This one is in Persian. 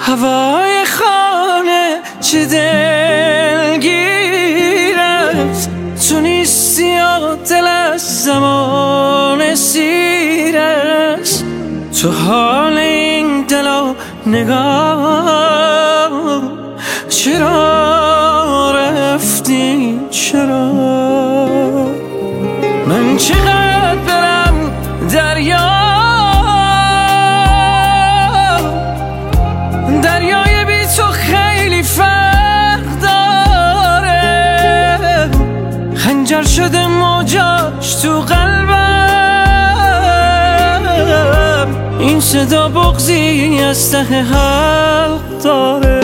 هوای خانه چه دلگیر است، تو نیستی و دل از زمان سیر است. تو حال این دل و نگاه چرا رفتی، چرا؟ من چقدر برم دریای بی تو خیلی فرق داره، خنجر شده موجاش تو قلبم، این صدا بغضی از ته حلق داره.